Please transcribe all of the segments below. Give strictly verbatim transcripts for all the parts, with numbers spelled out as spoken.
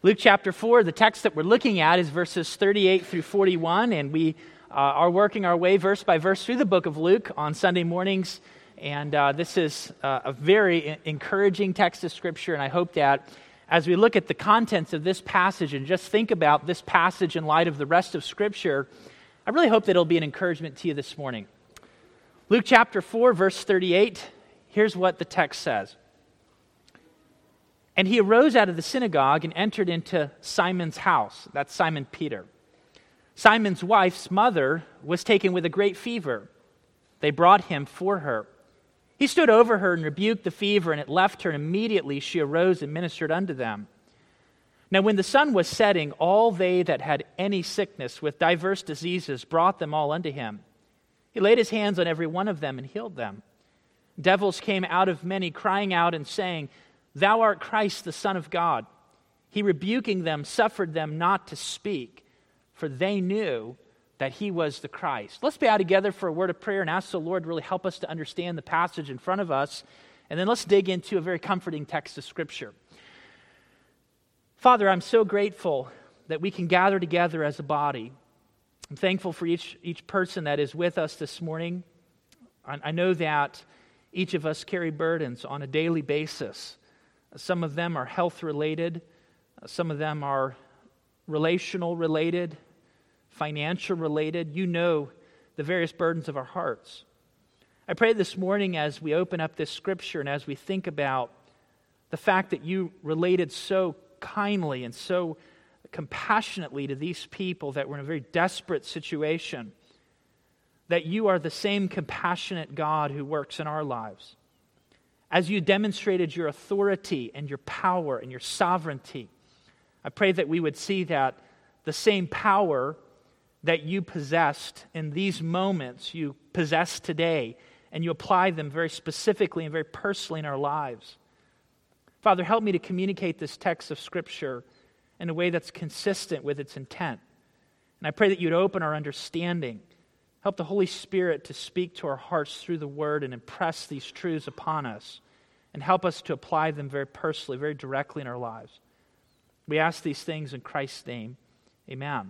Luke chapter four, the text that we're looking at is verses thirty-eight through forty-one, and we uh, are working our way verse by verse through the book of Luke on Sunday mornings. And uh, this is uh, a very encouraging text of Scripture, and I hope that as we look at the contents of this passage and just think about this passage in light of the rest of Scripture, I really hope that it'll be an encouragement to you this morning. Luke chapter four, verse thirty-eight, here's what the text says. And he arose out of the synagogue and entered into Simon's house. That's Simon Peter. Simon's wife's mother was taken with a great fever. They brought him for her. He stood over her and rebuked the fever, and it left her, and immediately she arose and ministered unto them. Now when the sun was setting, all they that had any sickness with diverse diseases brought them all unto him. He laid his hands on every one of them and healed them. Devils came out of many, crying out and saying, Thou art Christ, the Son of God. He, rebuking them, suffered them not to speak, for they knew that he was the Christ. Let's bow together for a word of prayer and ask the Lord to really help us to understand the passage in front of us. And then let's dig into a very comforting text of Scripture. Father, I'm so grateful that we can gather together as a body. I'm thankful for each, each person that is with us this morning. I, I know that each of us carry burdens on a daily basis. Some of them are health-related. Some of them are relational-related, financial-related. You know the various burdens of our hearts. I pray this morning as we open up this Scripture and as we think about the fact that you related so kindly and so compassionately to these people that were in a very desperate situation, that you are the same compassionate God who works in our lives. As you demonstrated your authority and your power and your sovereignty, I pray that we would see that the same power that you possessed in these moments, you possess today, and you apply them very specifically and very personally in our lives. Father, help me to communicate this text of Scripture in a way that's consistent with its intent. And I pray that you'd open our understanding. Help the Holy Spirit to speak to our hearts through the Word and impress these truths upon us, and help us to apply them very personally, very directly in our lives. We ask these things in Christ's name. Amen.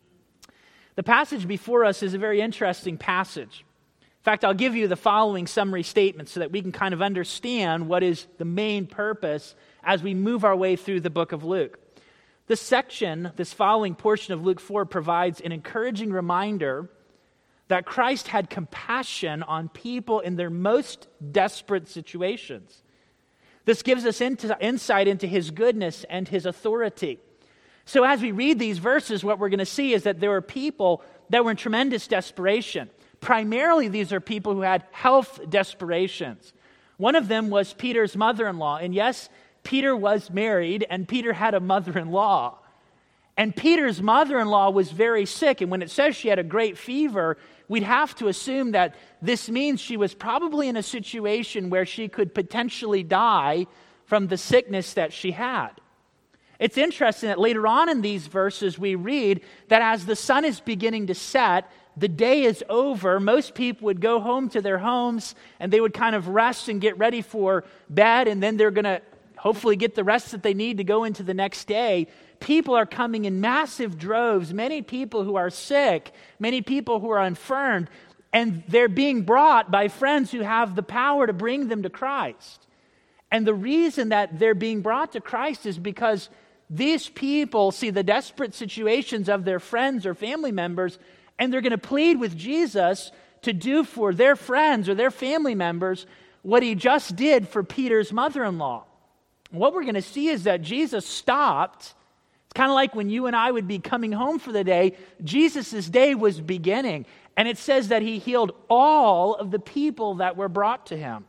The passage before us is a very interesting passage. In fact, I'll give you the following summary statement so that we can kind of understand what is the main purpose as we move our way through the book of Luke. This section, this following portion of Luke four, provides an encouraging reminder that Christ had compassion on people in their most desperate situations. This gives us into, insight into his goodness and his authority. So as we read these verses, what we're going to see is that there were people that were in tremendous desperation. Primarily, these are people who had health desperations. One of them was Peter's mother-in-law. And yes, Peter was married, and Peter had a mother-in-law. And Peter's mother-in-law was very sick, and when it says she had a great fever, we'd have to assume that this means she was probably in a situation where she could potentially die from the sickness that she had. It's interesting that later on in these verses we read that as the sun is beginning to set, the day is over, most people would go home to their homes and they would kind of rest and get ready for bed, and then they're going to hopefully get the rest that they need to go into the next day. People are coming in massive droves, many people who are sick, many people who are infirmed, and they're being brought by friends who have the power to bring them to Christ. And the reason that they're being brought to Christ is because these people see the desperate situations of their friends or family members, and they're going to plead with Jesus to do for their friends or their family members what he just did for Peter's mother-in-law. What we're going to see is that Jesus stopped. It's kind of like when you and I would be coming home for the day. Jesus' day was beginning. And it says that he healed all of the people that were brought to him.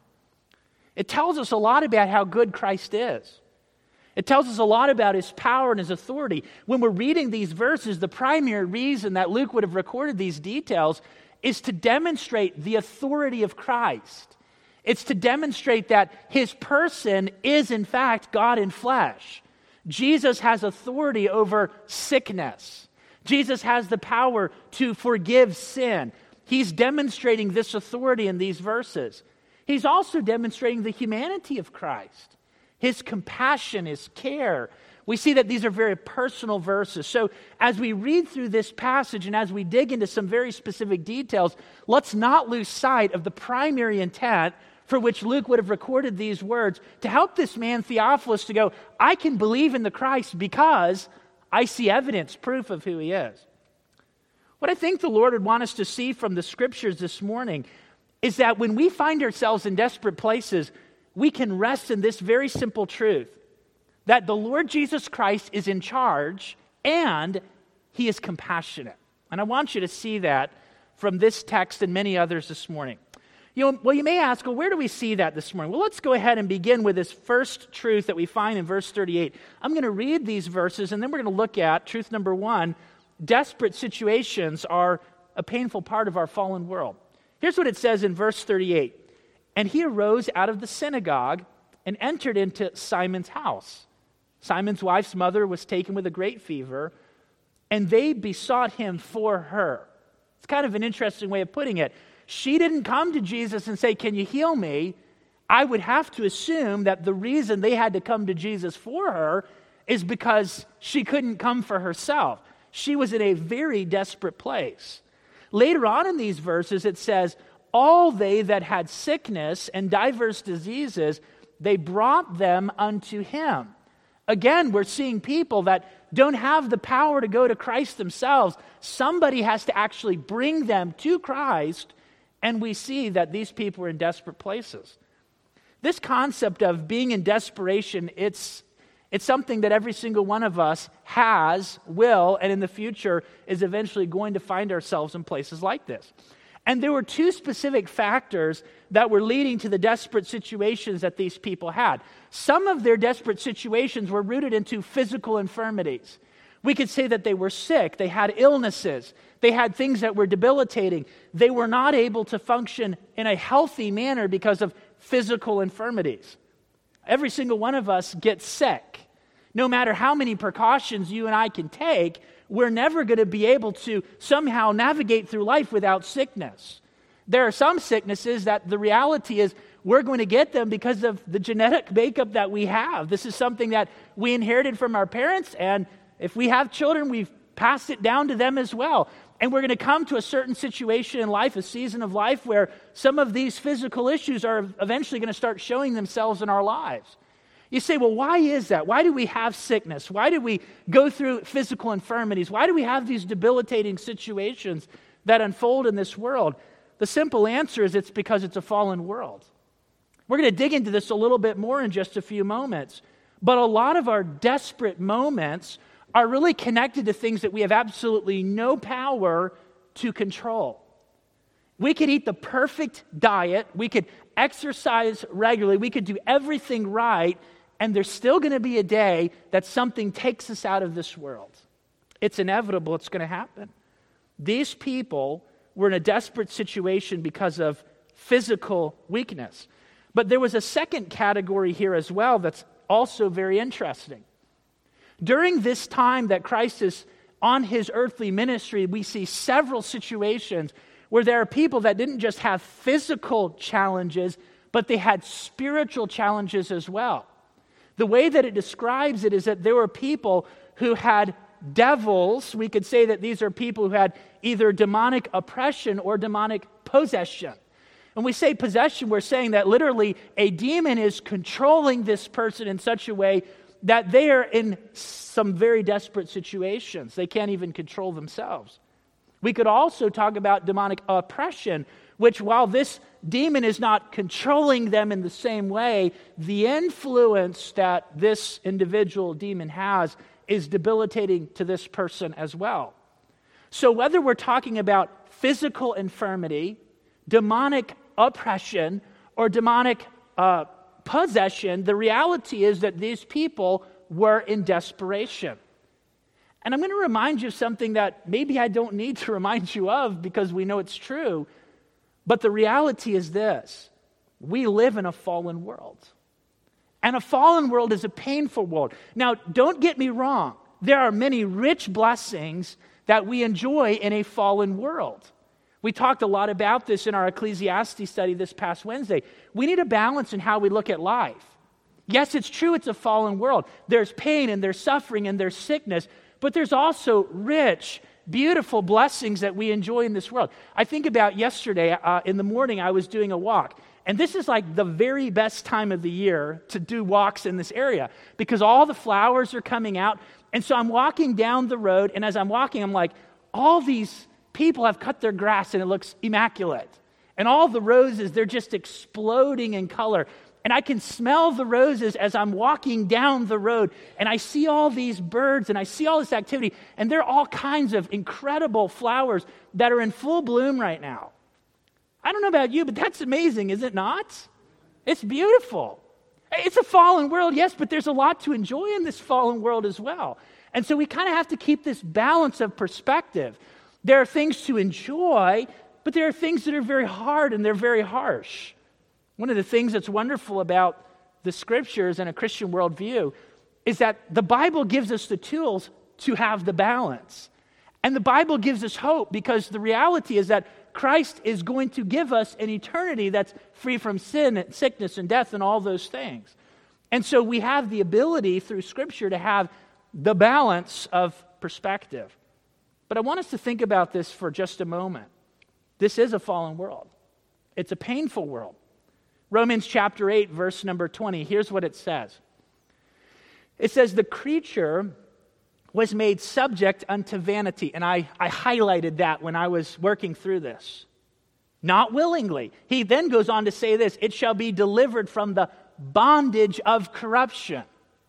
It tells us a lot about how good Christ is. It tells us a lot about his power and his authority. When we're reading these verses, the primary reason that Luke would have recorded these details is to demonstrate the authority of Christ. It's to demonstrate that his person is, in fact, God in flesh. Jesus has authority over sickness. Jesus has the power to forgive sin. He's demonstrating this authority in these verses. He's also demonstrating the humanity of Christ, his compassion, his care. We see that these are very personal verses. So as we read through this passage and as we dig into some very specific details, let's not lose sight of the primary intent for which Luke would have recorded these words, to help this man Theophilus to go, I can believe in the Christ because I see evidence, proof of who he is. What I think the Lord would want us to see from the scriptures this morning is that when we find ourselves in desperate places, we can rest in this very simple truth, that the Lord Jesus Christ is in charge and he is compassionate. And I want you to see that from this text and many others this morning. You know, well, you may ask, well, where do we see that this morning? Well, let's go ahead and begin with this first truth that we find in verse thirty-eight. I'm going to read these verses, and then we're going to look at truth number one. Desperate situations are a painful part of our fallen world. Here's what it says in verse thirty-eight. And he arose out of the synagogue and entered into Simon's house. Simon's wife's mother was taken with a great fever, and they besought him for her. It's kind of an interesting way of putting it. She didn't come to Jesus and say, can you heal me? I would have to assume that the reason they had to come to Jesus for her is because she couldn't come for herself. She was in a very desperate place. Later on in these verses, it says, all they that had sickness and diverse diseases, they brought them unto him. Again, we're seeing people that don't have the power to go to Christ themselves. Somebody has to actually bring them to Christ, and we see that these people are in desperate places. This concept of being in desperation, it's, it's something that every single one of us has, will, and in the future is eventually going to find ourselves in places like this. And there were two specific factors that were leading to the desperate situations that these people had. Some of their desperate situations were rooted into physical infirmities. We could say that they were sick, they had illnesses, they had things that were debilitating. They were not able to function in a healthy manner because of physical infirmities. Every single one of us gets sick. No matter how many precautions you and I can take, we're never going to be able to somehow navigate through life without sickness. There are some sicknesses that the reality is we're going to get them because of the genetic makeup that we have. This is something that we inherited from our parents, and if we have children, we've passed it down to them as well. And we're going to come to a certain situation in life, a season of life, where some of these physical issues are eventually going to start showing themselves in our lives. You say, well, why is that? Why do we have sickness? Why do we go through physical infirmities? Why do we have these debilitating situations that unfold in this world? The simple answer is it's because it's a fallen world. We're going to dig into this a little bit more in just a few moments. But a lot of our desperate moments are really connected to things that we have absolutely no power to control. We could eat the perfect diet. We could exercise regularly. We could do everything right. And there's still going to be a day that something takes us out of this world. It's inevitable. It's going to happen. These people were in a desperate situation because of physical weakness. But there was a second category here as well that's also very interesting. During this time that Christ is on his earthly ministry, we see several situations where there are people that didn't just have physical challenges, but they had spiritual challenges as well. The way that it describes it is that there were people who had devils. We could say that these are people who had either demonic oppression or demonic possession. When we say possession, we're saying that literally a demon is controlling this person in such a way that they are in some very desperate situations. They can't even control themselves. We could also talk about demonic oppression, which while this demon is not controlling them in the same way, the influence that this individual demon has is debilitating to this person as well. So whether we're talking about physical infirmity, demonic oppression, or demonic uh, possession, the reality is that these people were in desperation. And I'm going to remind you of something that maybe I don't need to remind you of because we know it's true. But the reality is this: we live in a fallen world. And a fallen world is a painful world. Now, don't get me wrong. There are many rich blessings that we enjoy in a fallen world. We talked a lot about this in our Ecclesiastes study this past Wednesday. We need a balance in how we look at life. Yes, it's true it's a fallen world. There's pain and there's suffering and there's sickness, but there's also rich, beautiful blessings that we enjoy in this world. I think about yesterday, uh, in the morning I was doing a walk, and this is like the very best time of the year to do walks in this area because all the flowers are coming out. And so I'm walking down the road, and as I'm walking, I'm like, all these people have cut their grass and it looks immaculate. And all the roses, they're just exploding in color. And I can smell the roses as I'm walking down the road, and I see all these birds, and I see all this activity, and there are all kinds of incredible flowers that are in full bloom right now. I don't know about you, but that's amazing, is it not? It's beautiful. It's a fallen world, yes, but there's a lot to enjoy in this fallen world as well. And so we kind of have to keep this balance of perspective. There are things to enjoy, but there are things that are very hard and they're very harsh. One of the things that's wonderful about the Scriptures and a Christian worldview is that the Bible gives us the tools to have the balance. And the Bible gives us hope because the reality is that Christ is going to give us an eternity that's free from sin and sickness and death and all those things. And so we have the ability through Scripture to have the balance of perspective. But I want us to think about this for just a moment. This is a fallen world. It's a painful world. Romans chapter eight, verse number twenty, here's what it says. It says, the creature was made subject unto vanity. And I, I highlighted that when I was working through this. Not willingly. He then goes on to say this, it shall be delivered from the bondage of corruption.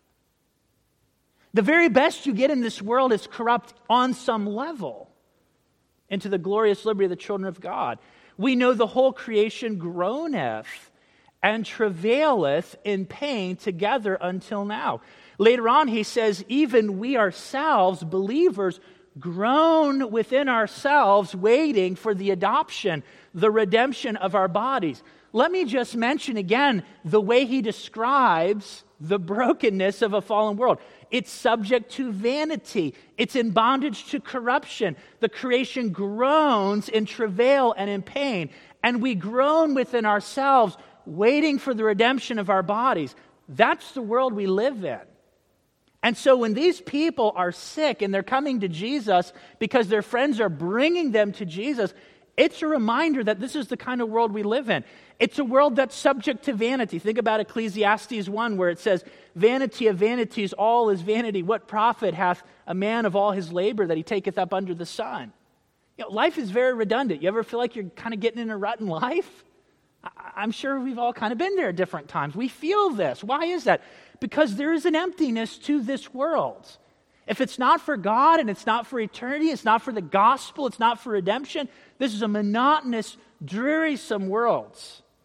The very best you get in this world is corrupt on some level into the glorious liberty of the children of God. We know the whole creation groaneth and travaileth in pain together until now. Later on, he says, even we ourselves, believers, groan within ourselves, waiting for the adoption, the redemption of our bodies. Let me just mention again the way he describes the brokenness of a fallen world. It's subject to vanity. It's in bondage to corruption. The creation groans in travail and in pain, and we groan within ourselves, waiting for the redemption of our bodies. That's the world we live in. And so when these people are sick and they're coming to Jesus because their friends are bringing them to Jesus, it's a reminder that this is the kind of world we live in. It's a world that's subject to vanity. Think about Ecclesiastes one where it says, vanity of vanities, all is vanity. What profit hath a man of all his labor that he taketh up under the sun? You know, life is very redundant. You ever feel like you're kind of getting in a rut in life? I'm sure we've all kind of been there at different times. We feel this. Why is that? Because there is an emptiness to this world. If it's not for God and it's not for eternity, it's not for the gospel, it's not for redemption, this is a monotonous, drearisome world.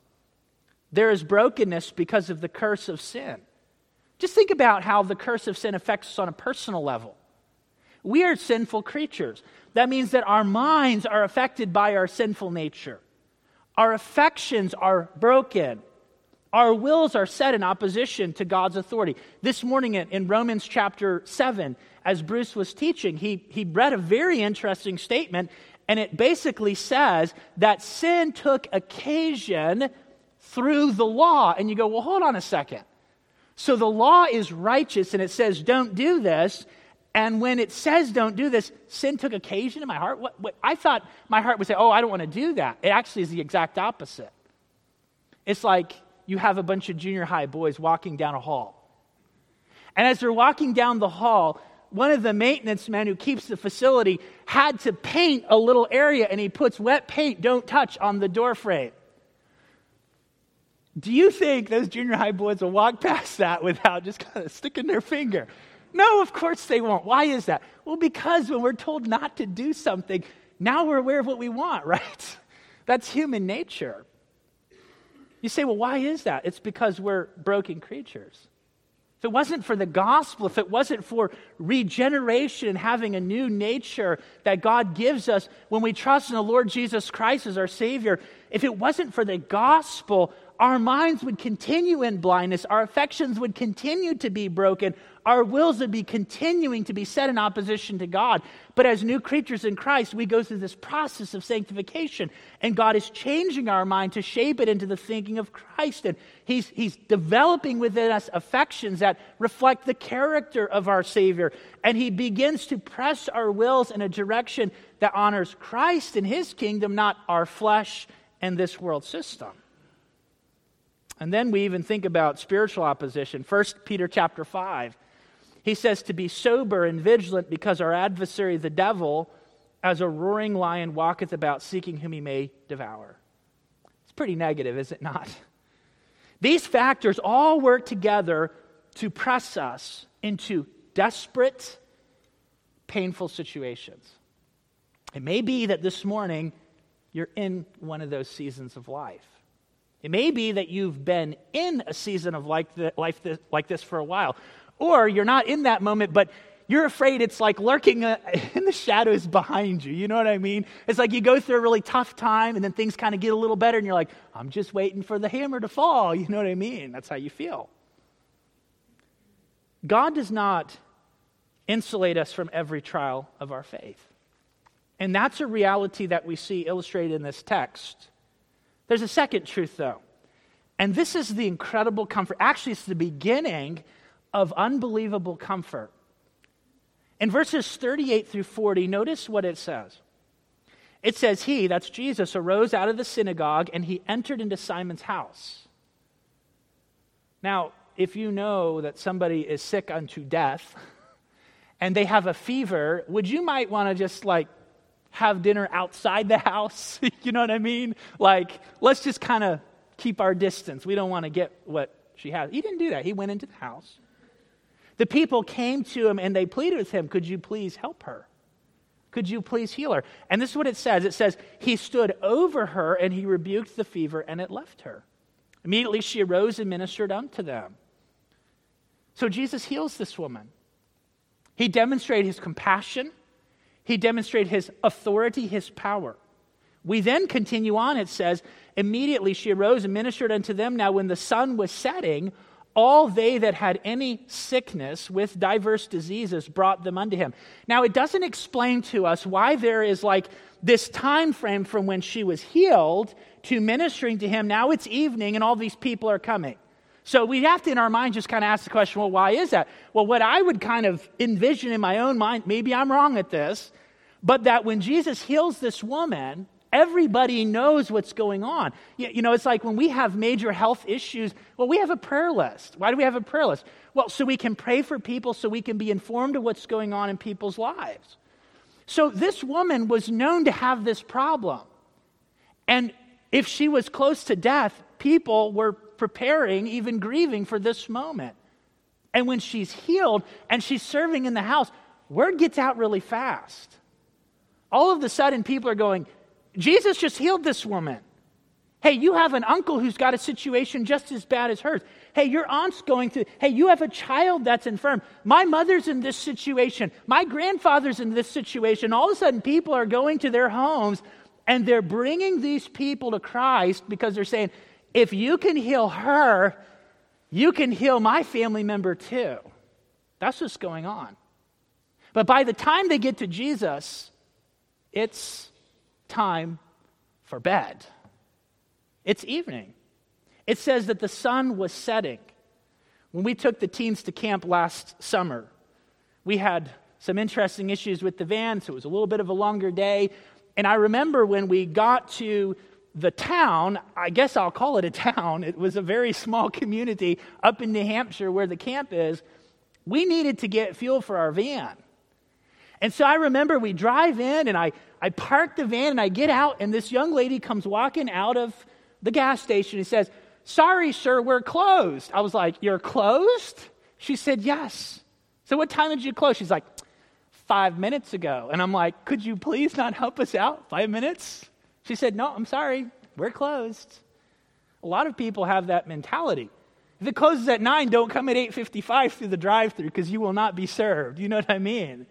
There is brokenness because of the curse of sin. Just think about how the curse of sin affects us on a personal level. We are sinful creatures. That means that our minds are affected by our sinful nature. Our affections are broken. Our wills are set in opposition to God's authority. This morning in Romans chapter seven, as Bruce was teaching, he, he read a very interesting statement, and it basically says that sin took occasion through the law. And you go, well, hold on a second. So the law is righteous, and it says don't do this, and when it says don't do this, sin took occasion in my heart? What, what? I thought my heart would say, oh, I don't want to do that. It actually is the exact opposite. It's like you have a bunch of junior high boys walking down a hall. And as they're walking down the hall, one of the maintenance men who keeps the facility had to paint a little area, and he puts wet paint, don't touch, on the door frame. Do you think those junior high boys will walk past that without just kind of sticking their finger? No, of course they won't. Why is that? Well, because when we're told not to do something, now we're aware of what we want, right? That's human nature. You say, well, why is that? It's because we're broken creatures. If it wasn't for the gospel, if it wasn't for regeneration and having a new nature that God gives us when we trust in the Lord Jesus Christ as our Savior, if it wasn't for the gospel, our minds would continue in blindness, our affections would continue to be broken, our wills would be continuing to be set in opposition to God. But as new creatures in Christ, we go through this process of sanctification, and God is changing our mind to shape it into the thinking of Christ. And He's, he's developing within us affections that reflect the character of our Savior. And He begins to press our wills in a direction that honors Christ and His kingdom, not our flesh and this world system. And then we even think about spiritual opposition. First Peter chapter five. He says to be sober and vigilant because our adversary, the devil, as a roaring lion walketh about seeking whom he may devour. It's pretty negative, is it not? These factors all work together to press us into desperate, painful situations. It may be that this morning you're in one of those seasons of life. It may be that you've been in a season of life like this for a while. Or you're not in that moment, but you're afraid it's like lurking in the shadows behind you. You know what I mean? It's like you go through a really tough time and then things kind of get a little better and you're like, I'm just waiting for the hammer to fall. You know what I mean? That's how you feel. God does not insulate us from every trial of our faith. And that's a reality that we see illustrated in this text. There's a second truth, though. And this is the incredible comfort. Actually, it's the beginning of unbelievable comfort. In verses thirty-eight through forty, notice what it says. It says, He, that's Jesus, arose out of the synagogue and He entered into Simon's house. Now, if you know that somebody is sick unto death and they have a fever, would you might want to just like have dinner outside the house? You know what I mean? Like, let's just kind of keep our distance. We don't want to get what she has. He didn't do that. He went into the house. The people came to Him and they pleaded with Him, could you please help her? Could you please heal her? And this is what it says. It says, He stood over her and He rebuked the fever and it left her. Immediately she arose and ministered unto them. So Jesus heals this woman. He demonstrated His compassion. He demonstrated His authority, His power. We then continue on, it says, immediately she arose and ministered unto them. Now when the sun was setting, all they that had any sickness with diverse diseases brought them unto Him. Now it doesn't explain to us why there is like this time frame from when she was healed to ministering to Him. Now it's evening and all these people are coming. So we have to, in our mind, just kind of ask the question, well, why is that? Well, what I would kind of envision in my own mind, maybe I'm wrong at this, but that when Jesus heals this woman, everybody knows what's going on. You, you know, it's like when we have major health issues, well, we have a prayer list. Why do we have a prayer list? Well, so we can pray for people, so we can be informed of what's going on in people's lives. So this woman was known to have this problem. And if she was close to death, people were preparing, even grieving for this moment. And when she's healed and she's serving in the house, word gets out really fast. All of a sudden, people are going, Jesus just healed this woman. Hey, you have an uncle who's got a situation just as bad as hers. Hey, your aunt's going through. Hey, you have a child that's infirm. My mother's in this situation. My grandfather's in this situation. All of a sudden, people are going to their homes and they're bringing these people to Christ because they're saying, if you can heal her, you can heal my family member too. That's what's going on. But by the time they get to Jesus, it's time for bed. It's evening. It says that the sun was setting. When we took the teens to camp last summer, we had some interesting issues with the van, so it was a little bit of a longer day. And I remember when we got to the town, I guess I'll call it a town, it was a very small community up in New Hampshire where the camp is, we needed to get fuel for our van. And so I remember we drive in and I, I park the van and I get out and this young lady comes walking out of the gas station and says, sorry, sir, we're closed. I was like, you're closed? She said, yes. So what time did you close? She's like, five minutes ago. And I'm like, could you please not help us out? Five minutes? She said, no, I'm sorry, we're closed. A lot of people have that mentality. If it closes at nine, don't come at eight fifty-five through the drive-thru because you will not be served. You know what I mean?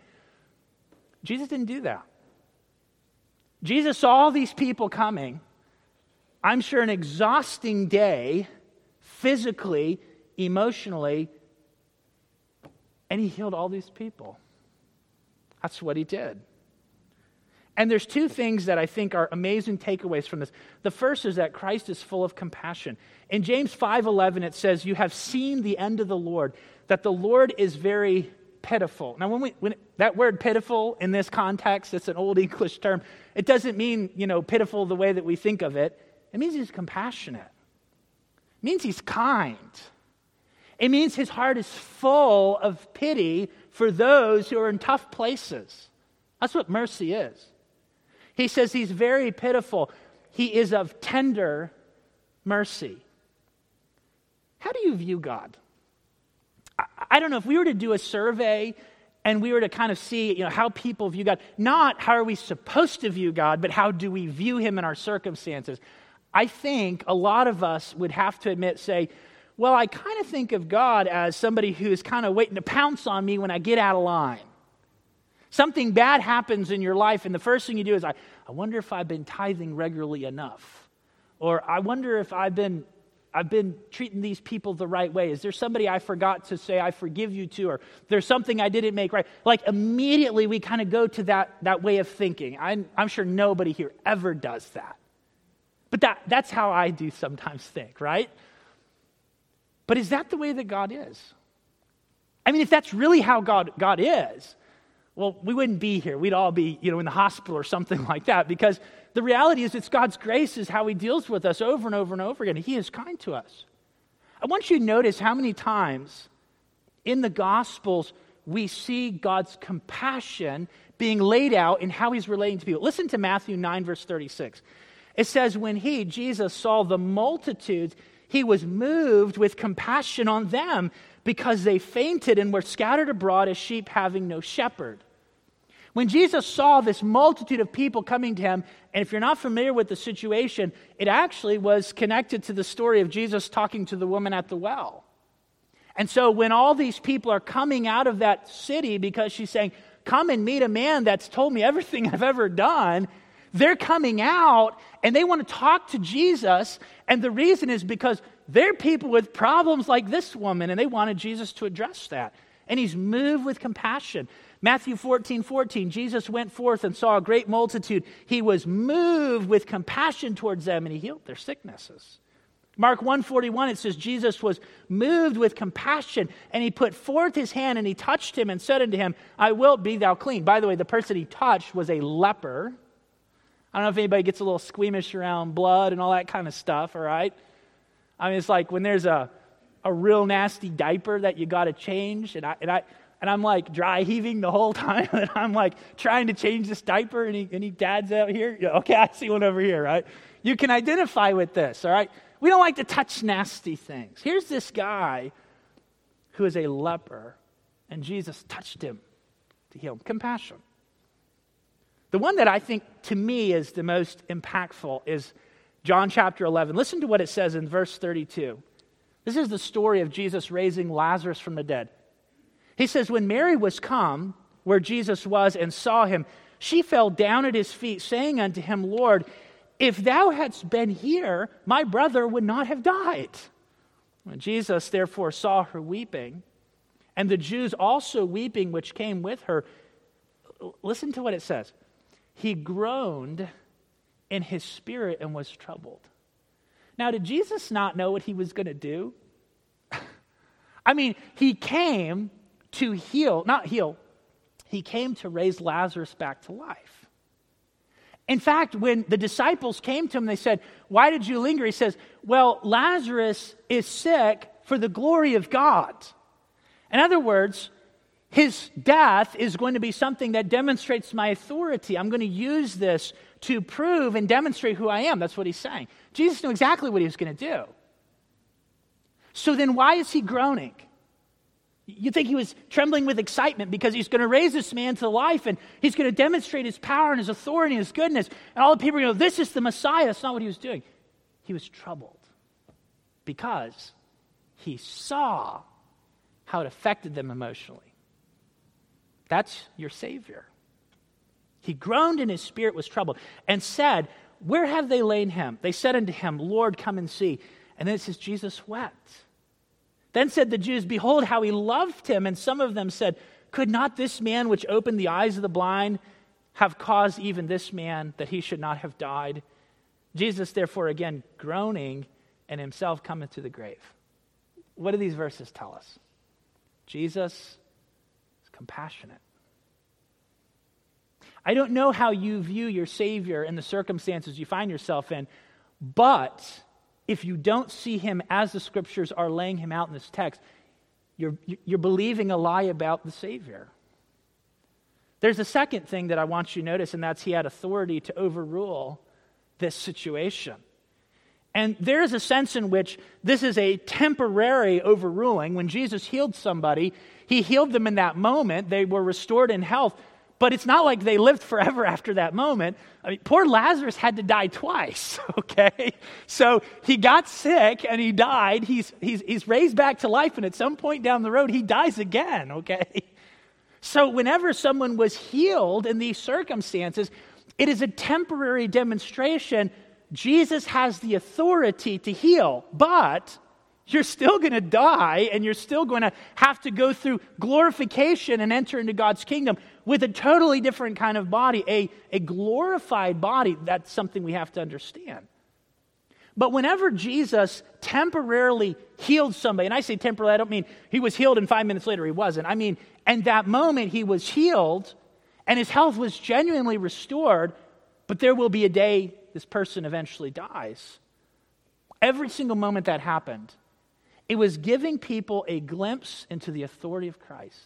Jesus didn't do that. Jesus saw all these people coming, I'm sure, an exhausting day, physically, emotionally, and he healed all these people. That's what he did. And there's two things that I think are amazing takeaways from this. The first is that Christ is full of compassion. In James five eleven, it says, "You have seen the end of the Lord," that the Lord is very pitiful. Now, when we when that word pitiful in this context, it's an old English term. It doesn't mean, you know, pitiful the way that we think of it. It means he's compassionate. It means he's kind. It means his heart is full of pity for those who are in tough places. That's what mercy is. He says he's very pitiful. He is of tender mercy. How do you view God? I, I don't know, if we were to do a survey and we were to kind of see, you know, how people view God, not how are we supposed to view God, but how do we view him in our circumstances? I think a lot of us would have to admit, say, well, I kind of think of God as somebody who's kind of waiting to pounce on me when I get out of line. Something bad happens in your life, and the first thing you do is, I, I wonder if I've been tithing regularly enough. Or I wonder if I've been I've been treating these people the right way. Is there somebody I forgot to say I forgive you to? Or there's something I didn't make right? Like immediately we kind of go to that, that way of thinking. I'm, I'm sure nobody here ever does that. But that, that's how I do sometimes think, right? But is that the way that God is? I mean, if that's really how God, God is, well, we wouldn't be here. We'd all be, you know, in the hospital or something like that, because the reality is it's God's grace is how he deals with us over and over and over again. He is kind to us. I want you to notice how many times in the Gospels we see God's compassion being laid out in how he's relating to people. Listen to Matthew nine, verse thirty-six. It says, when he, Jesus, saw the multitudes, he was moved with compassion on them because they fainted and were scattered abroad as sheep having no shepherd. When Jesus saw this multitude of people coming to him, and if you're not familiar with the situation, it actually was connected to the story of Jesus talking to the woman at the well. And so when all these people are coming out of that city because she's saying, come and meet a man that's told me everything I've ever done, they're coming out and they want to talk to Jesus. And the reason is because they're people with problems like this woman, and they wanted Jesus to address that. And he's moved with compassion. Matthew fourteen, fourteen, Jesus went forth and saw a great multitude. He was moved with compassion towards them, and he healed their sicknesses. Mark one forty-one, it says, Jesus was moved with compassion, and he put forth his hand, and he touched him and said unto him, I will be thou clean. By the way, the person he touched was a leper. I don't know if anybody gets a little squeamish around blood and all that kind of stuff, all right? I mean, it's like when there's a, a real nasty diaper that you got to change, and I and I and I'm like dry heaving the whole time, and I'm like trying to change this diaper, and he and he dad's out here. Yeah, okay, I see one over here, right? You can identify with this, all right? We don't like to touch nasty things. Here's this guy who is a leper, and Jesus touched him to heal him. Compassion. The one that I think, to me, is the most impactful is John chapter eleven. Listen to what it says in verse thirty-two. This is the story of Jesus raising Lazarus from the dead. He says, when Mary was come where Jesus was and saw him, she fell down at his feet, saying unto him, Lord, if thou hadst been here, my brother would not have died. When Jesus therefore saw her weeping, and the Jews also weeping which came with her, listen to what it says. He groaned in his spirit and was troubled. Now, did Jesus not know what he was going to do? I mean, he came to heal, not heal, he came to raise Lazarus back to life. In fact, when the disciples came to him, they said, why did you linger? He says, well, Lazarus is sick for the glory of God. In other words, his death is going to be something that demonstrates my authority. I'm going to use this to prove and demonstrate who I am. That's what he's saying. Jesus knew exactly what he was going to do. So then why is he groaning? You think he was trembling with excitement because he's going to raise this man to life and he's going to demonstrate his power and his authority and his goodness. And all the people are going to go, this is the Messiah. That's not what he was doing. He was troubled because he saw how it affected them emotionally. That's your Savior. He groaned and his spirit was troubled and said, where have they laid him? They said unto him, Lord, come and see. And then it says, Jesus wept. Then said the Jews, behold how he loved him. And some of them said, could not this man which opened the eyes of the blind have caused even this man that he should not have died? Jesus, therefore, again, groaning and himself cometh to the grave. What do these verses tell us? Jesus is compassionate. I don't know how you view your Savior in the circumstances you find yourself in, but if you don't see him as the Scriptures are laying him out in this text, you're, you're believing a lie about the Savior. There's a second thing that I want you to notice, and that's he had authority to overrule this situation. And there is a sense in which this is a temporary overruling. When Jesus healed somebody, he healed them in that moment. They were restored in health. But it's not like they lived forever after that moment. I mean, poor Lazarus had to die twice, okay? So he got sick and he died. He's, he's, he's raised back to life, and at some point down the road, he dies again, okay? So whenever someone was healed in these circumstances, it is a temporary demonstration. Jesus has the authority to heal, but you're still going to die, and you're still going to have to go through glorification and enter into God's kingdom with a totally different kind of body, a, a glorified body. That's something we have to understand. But whenever Jesus temporarily healed somebody, and I say temporarily, I don't mean he was healed and five minutes later he wasn't. I mean, in that moment he was healed, and his health was genuinely restored, but there will be a day this person eventually dies. Every single moment that happened, it was giving people a glimpse into the authority of Christ.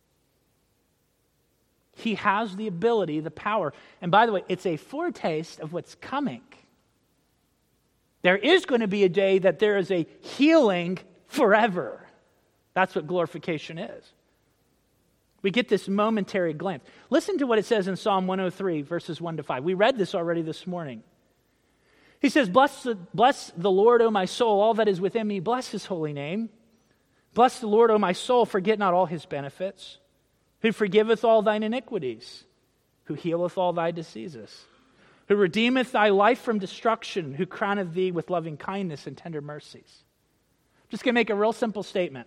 He has the ability, the power. And by the way, it's a foretaste of what's coming. There is going to be a day that there is a healing forever. That's what glorification is. We get this momentary glimpse. Listen to what it says in Psalm one oh three, verses one to five. We read this already this morning. He says, bless the, bless the Lord, O my soul, all that is within me. Bless his holy name. Bless the Lord, O my soul, forget not all his benefits, who forgiveth all thine iniquities, who healeth all thy diseases, who redeemeth thy life from destruction, who crowneth thee with loving kindness and tender mercies. I'm just going to make a real simple statement.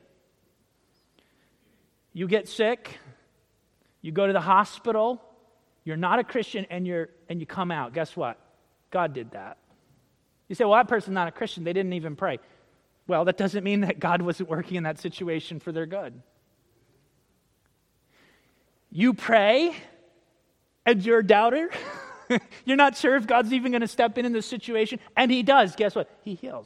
You get sick, you go to the hospital, you're not a Christian, and you're and you come out. Guess what? God did that. You say, well, that person's not a Christian. They didn't even pray. Well, that doesn't mean that God wasn't working in that situation for their good. You pray, and you're a doubter. You're not sure if God's even going to step in in this situation, and he does. Guess what? He heals.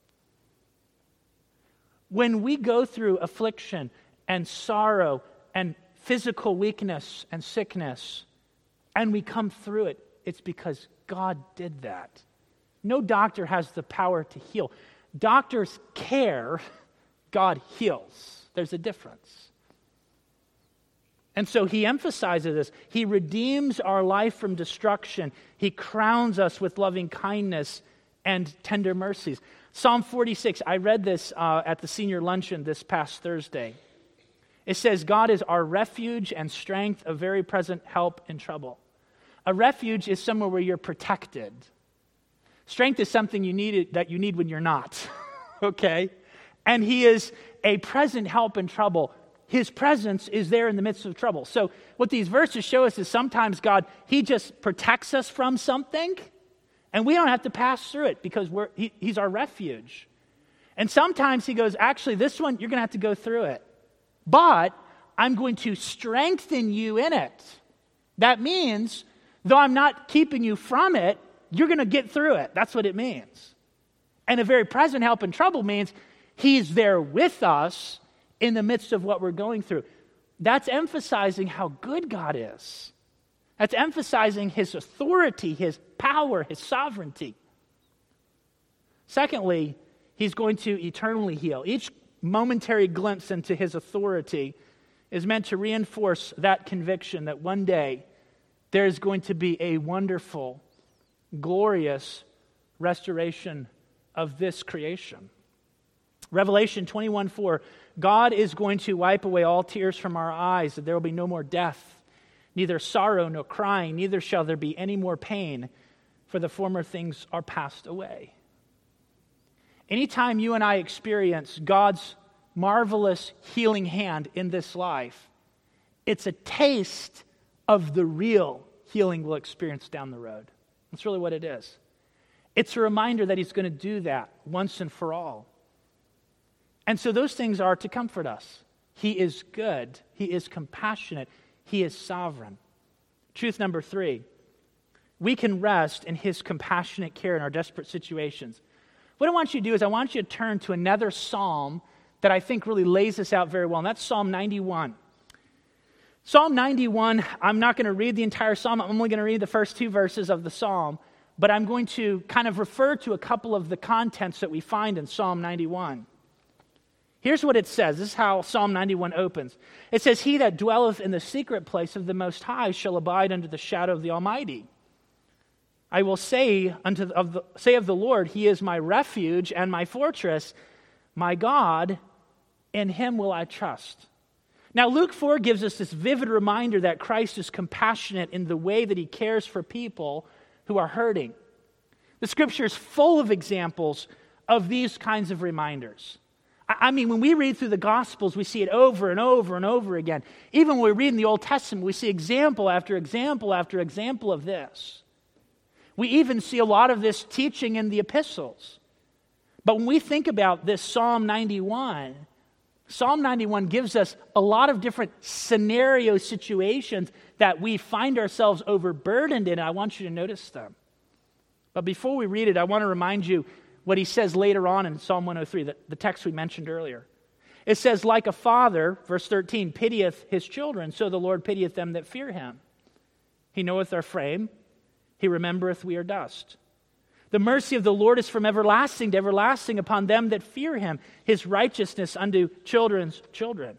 When we go through affliction and sorrow and physical weakness and sickness, and we come through it, it's because God did that. No doctor has the power to heal. Doctors care, God heals. There's a difference. And so he emphasizes this. He redeems our life from destruction. He crowns us with loving kindness and tender mercies. Psalm forty-six, I read this uh, at the senior luncheon this past Thursday. It says, God is our refuge and strength, a very present help in trouble. A refuge is somewhere where you're protected. Strength is something you need that you need when you're not, okay? And he is a present help in trouble. His presence is there in the midst of trouble. So what these verses show us is sometimes God, he just protects us from something, and we don't have to pass through it because we're he, he's our refuge. And sometimes he goes, actually, this one, you're going to have to go through it. But I'm going to strengthen you in it. That means, though I'm not keeping you from it, you're going to get through it. That's what it means. And a very present help in trouble means he's there with us in the midst of what we're going through. That's emphasizing how good God is. That's emphasizing his authority, his power, his sovereignty. Secondly, he's going to eternally heal. Each momentary glimpse into his authority is meant to reinforce that conviction that one day there is going to be a wonderful, glorious restoration of this creation. Revelation twenty-one four, God is going to wipe away all tears from our eyes, that there will be no more death, neither sorrow nor crying, neither shall there be any more pain, for the former things are passed away. Anytime you and I experience God's marvelous healing hand in this life, it's a taste of the real healing we'll experience down the road. That's really what it is. It's a reminder that he's going to do that once and for all. And so those things are to comfort us. He is good. He is compassionate. He is sovereign. Truth number three, we can rest in his compassionate care in our desperate situations. What I want you to do is I want you to turn to another psalm that I think really lays this out very well, and that's Psalm ninety-one. Psalm ninety-one, I'm not going to read the entire psalm. I'm only going to read the first two verses of the psalm, but I'm going to kind of refer to a couple of the contents that we find in Psalm ninety-one. Here's what it says. This is how Psalm ninety-one opens. It says, "He that dwelleth in the secret place of the Most High shall abide under the shadow of the Almighty. I will say unto the, of the, say of the Lord, He is my refuge and my fortress, my God, in Him will I trust." Now, Luke four gives us this vivid reminder that Christ is compassionate in the way that He cares for people who are hurting. The Scripture is full of examples of these kinds of reminders. I mean, when we read through the Gospels, we see it over and over and over again. Even when we read in the Old Testament, we see example after example after example of this. We even see a lot of this teaching in the epistles. But when we think about this Psalm ninety-one, Psalm ninety-one gives us a lot of different scenario situations that we find ourselves overburdened in. I want you to notice them. But before we read it, I want to remind you what he says later on in Psalm one oh three, the, the text we mentioned earlier. It says, "Like a father," verse thirteen, "pitieth his children, so the Lord pitieth them that fear him. He knoweth our frame. He remembereth we are dust. The mercy of the Lord is from everlasting to everlasting upon them that fear him, his righteousness unto children's children."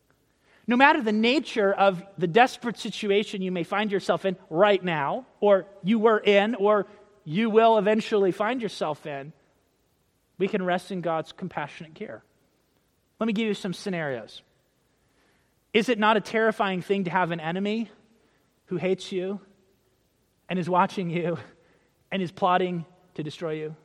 No matter the nature of the desperate situation you may find yourself in right now, or you were in, or you will eventually find yourself in, we can rest in God's compassionate care. Let me give you some scenarios. Is it not a terrifying thing to have an enemy who hates you and is watching you and is plotting to destroy you?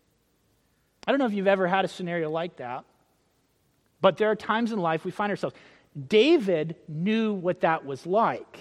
I don't know if you've ever had a scenario like that, but there are times in life we find ourselves. David knew what that was like.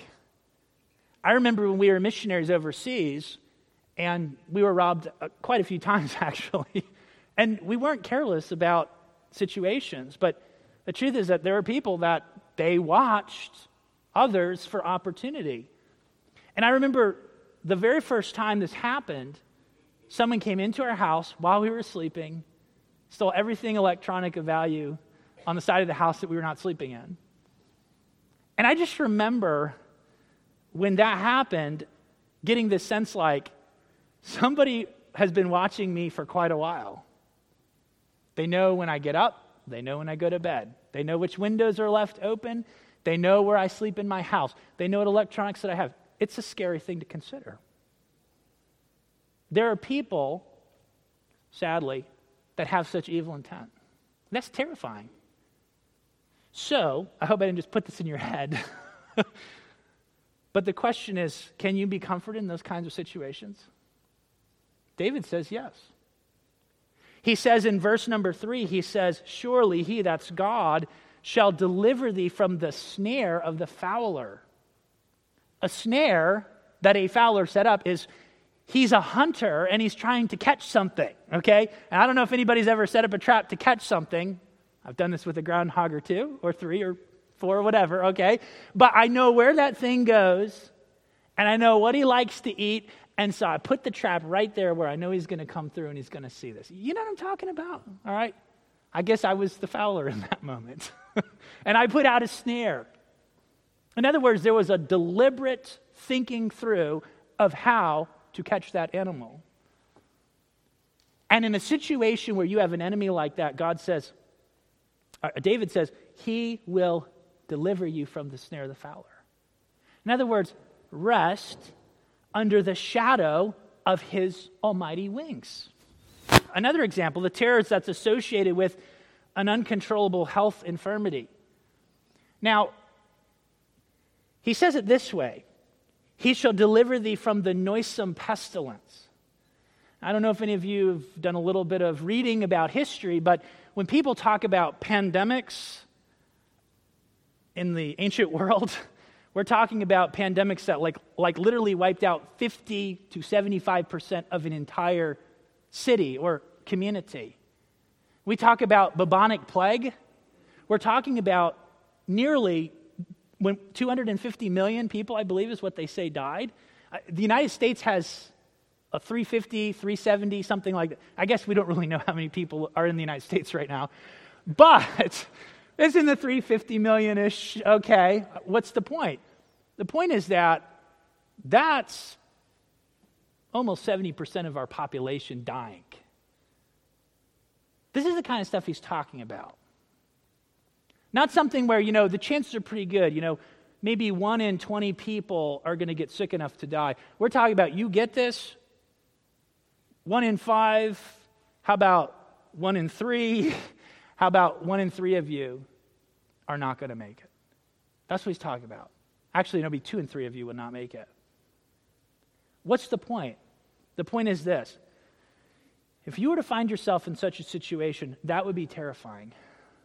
I remember when we were missionaries overseas, and we were robbed uh, quite a few times, actually. And we weren't careless about situations, but the truth is that there are people that they watched others for opportunity. And I remember the very first time this happened, someone came into our house while we were sleeping, stole everything electronic of value on the side of the house that we were not sleeping in. And I just remember when that happened, getting this sense like, somebody has been watching me for quite a while. They know when I get up. They know when I go to bed. They know which windows are left open. They know where I sleep in my house. They know what electronics that I have. It's a scary thing to consider. There are people, sadly, that have such evil intent. That's terrifying. So, I hope I didn't just put this in your head. But the question is, can you be comforted in those kinds of situations? David says yes. He says in verse number three, he says, "Surely he," that's God, "shall deliver thee from the snare of the fowler." A snare that a fowler set up is, he's a hunter and he's trying to catch something, okay? And I don't know if anybody's ever set up a trap to catch something. I've done this with a groundhog or two, or three, or four, or whatever, okay? But I know where that thing goes, and I know what he likes to eat, and so I put the trap right there where I know he's going to come through and he's going to see this. You know what I'm talking about, all right? I guess I was the fowler in that moment. And I put out a snare. In other words, there was a deliberate thinking through of how to catch that animal. And in a situation where you have an enemy like that, God says, uh, David says, he will deliver you from the snare of the fowler. In other words, rest under the shadow of his almighty wings. Another example, the terror that's associated with an uncontrollable health infirmity. Now, he says it this way: "He shall deliver thee from the noisome pestilence." I don't know if any of you have done a little bit of reading about history, but when people talk about pandemics in the ancient world, we're talking about pandemics that like, like literally wiped out fifty to seventy-five percent of an entire city or community. We talk about bubonic plague. We're talking about nearly when two hundred fifty million people, I believe is what they say, died. Uh, the United States has a three fifty, three seventy, something like that. I guess we don't really know how many people are in the United States right now. But it's in the three fifty million-ish. Okay, what's the point? The point is that that's almost seventy percent of our population dying. This is the kind of stuff he's talking about. Not something where, you know, the chances are pretty good. You know, maybe one in twenty people are going to get sick enough to die. We're talking about you get this, one in five. How about one in three? How about one in three of you are not going to make it? That's what he's talking about. Actually, it'll be two in three of you would not make it. What's the point? The point is this. If you were to find yourself in such a situation, that would be terrifying.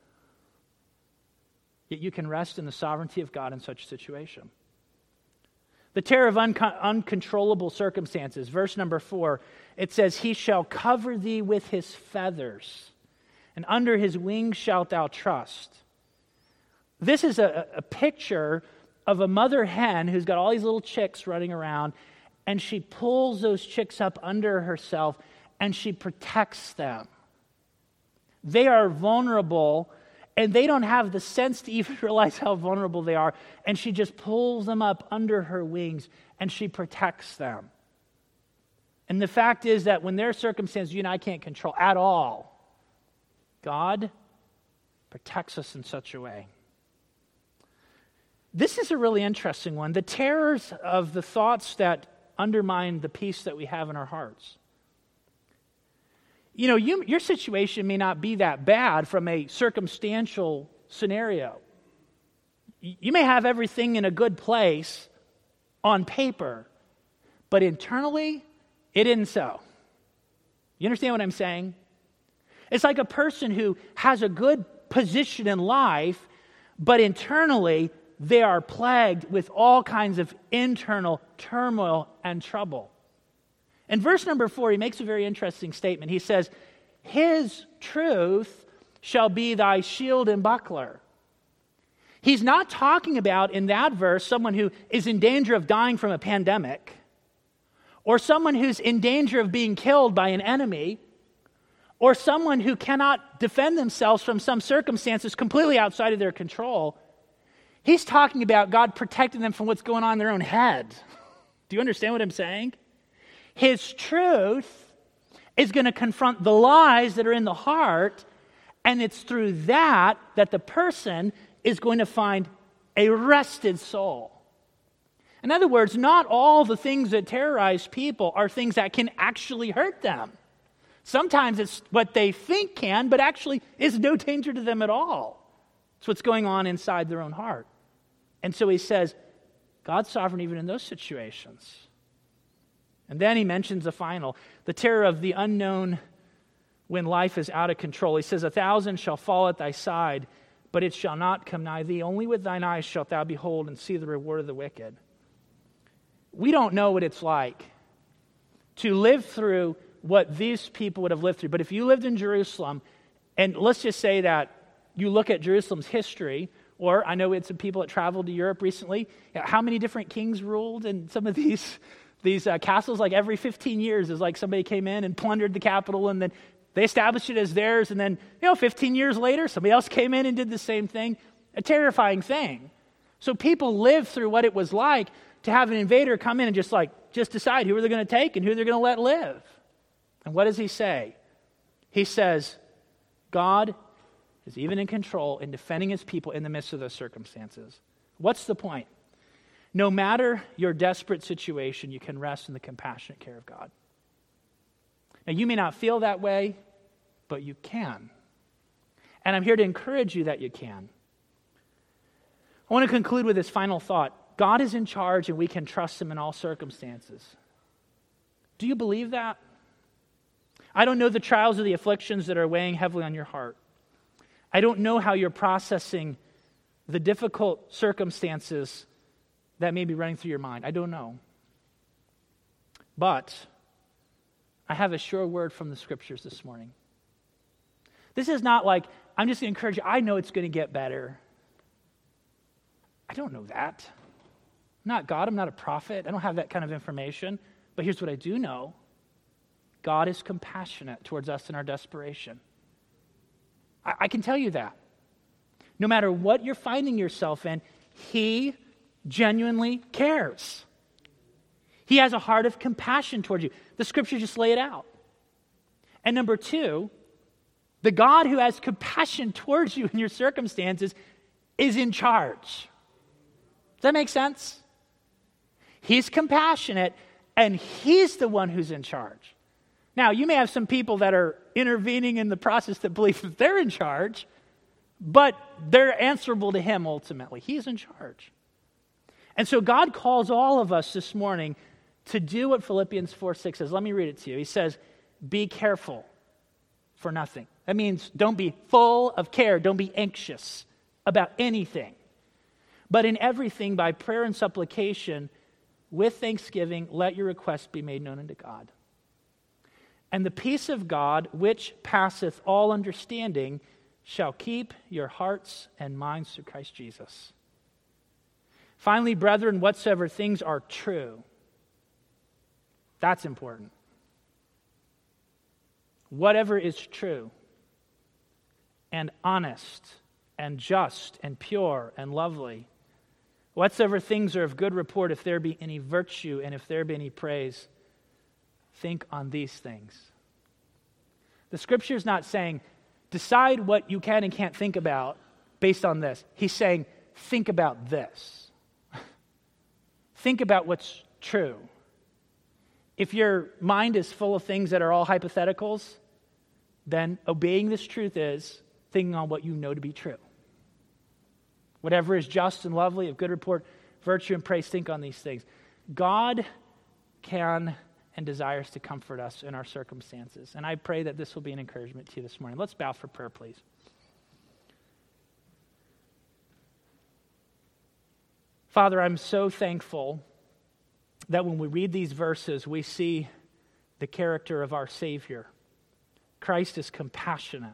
Yet you can rest in the sovereignty of God in such a situation. The terror of unco- uncontrollable circumstances. Verse number four, it says, He shall cover thee with his feathers, and under his wings shalt thou trust. This is a, a picture of a mother hen who's got all these little chicks running around, and she pulls those chicks up under herself, and she protects them. They are vulnerable, and they don't have the sense to even realize how vulnerable they are. And she just pulls them up under her wings, and she protects them. And the fact is that when there are circumstances you and I can't control at all, God protects us in such a way. This is a really interesting one. The terrors of the thoughts that undermine the peace that we have in our hearts. You know, you, your situation may not be that bad from a circumstantial scenario. You may have everything in a good place on paper, but internally, it isn't so. You understand what I'm saying? It's like a person who has a good position in life, but internally, they are plagued with all kinds of internal turmoil and trouble. In verse number four, he makes a very interesting statement. He says, His truth shall be thy shield and buckler. He's not talking about, in that verse, someone who is in danger of dying from a pandemic, or someone who's in danger of being killed by an enemy, or someone who cannot defend themselves from some circumstances completely outside of their control. He's talking about God protecting them from what's going on in their own head. Do you understand what I'm saying? His truth is going to confront the lies that are in the heart, and it's through that that the person is going to find a rested soul. In other words, not all the things that terrorize people are things that can actually hurt them. Sometimes it's what they think can, but actually is no danger to them at all. It's what's going on inside their own heart. And so he says, God's sovereign even in those situations. And then he mentions the final, the terror of the unknown when life is out of control. He says, A thousand shall fall at thy side, but it shall not come nigh thee. Only with thine eyes shalt thou behold and see the reward of the wicked. We don't know what it's like to live through what these people would have lived through. But if you lived in Jerusalem, and let's just say that you look at Jerusalem's history, or I know it's some people that traveled to Europe recently, how many different kings ruled in some of these These uh, castles, like every fifteen years, is like somebody came in and plundered the capital, and then they established it as theirs, and then, you know, fifteen years later, somebody else came in and did the same thing. A terrifying thing. So people lived through what it was like to have an invader come in and just like, just decide who they're going to take and who they're going to let live. And what does he say? He says, God is even in control in defending his people in the midst of those circumstances. What's the point? No matter your desperate situation, you can rest in the compassionate care of God. Now, you may not feel that way, but you can. And I'm here to encourage you that you can. I want to conclude with this final thought. God is in charge and we can trust him in all circumstances. Do you believe that? I don't know the trials or the afflictions that are weighing heavily on your heart. I don't know how you're processing the difficult circumstances that may be running through your mind. I don't know. But I have a sure word from the Scriptures this morning. This is not like, I'm just going to encourage you, I know it's going to get better. I don't know that. I'm not God, I'm not a prophet. I don't have that kind of information. But here's what I do know. God is compassionate towards us in our desperation. I, I can tell you that. No matter what you're finding yourself in, He genuinely cares. He has a heart of compassion towards you. The Scriptures just lay it out. And number two, the God who has compassion towards you in your circumstances is in charge. Does that make sense? He's compassionate, and He's the one who's in charge. Now, you may have some people that are intervening in the process that believe that they're in charge, but they're answerable to Him ultimately. He's in charge. And so God calls all of us this morning to do what Philippians four six says. Let me read it to you. He says, be careful for nothing. That means don't be full of care. Don't be anxious about anything. But in everything, by prayer and supplication, with thanksgiving, let your requests be made known unto God. And the peace of God, which passeth all understanding, shall keep your hearts and minds through Christ Jesus. Finally, brethren, whatsoever things are true, that's important. Whatever is true and honest and just and pure and lovely, whatsoever things are of good report, if there be any virtue and if there be any praise, think on these things. The Scripture is not saying, decide what you can and can't think about based on this. He's saying, think about this. Think about what's true. If your mind is full of things that are all hypotheticals, then obeying this truth is thinking on what you know to be true. Whatever is just and lovely, of good report, virtue and praise, think on these things. God can and desires to comfort us in our circumstances. And I pray that this will be an encouragement to you this morning. Let's bow for prayer, please. Father, I'm so thankful that when we read these verses, we see the character of our Savior. Christ is compassionate.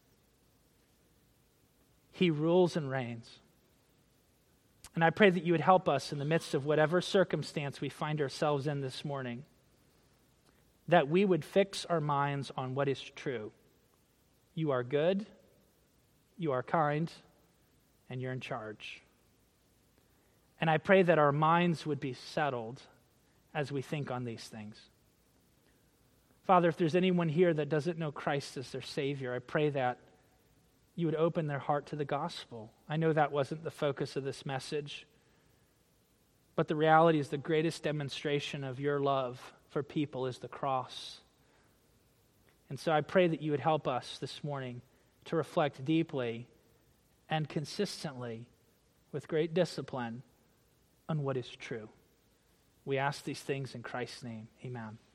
He rules and reigns. And I pray that you would help us in the midst of whatever circumstance we find ourselves in this morning, that we would fix our minds on what is true. You are good, you are kind, and you're in charge. And I pray that our minds would be settled as we think on these things. Father, if there's anyone here that doesn't know Christ as their Savior, I pray that you would open their heart to the gospel. I know that wasn't the focus of this message, but the reality is the greatest demonstration of your love for people is the cross. And so I pray that you would help us this morning to reflect deeply and consistently with great discipline on what is true. We ask these things in Christ's name. Amen.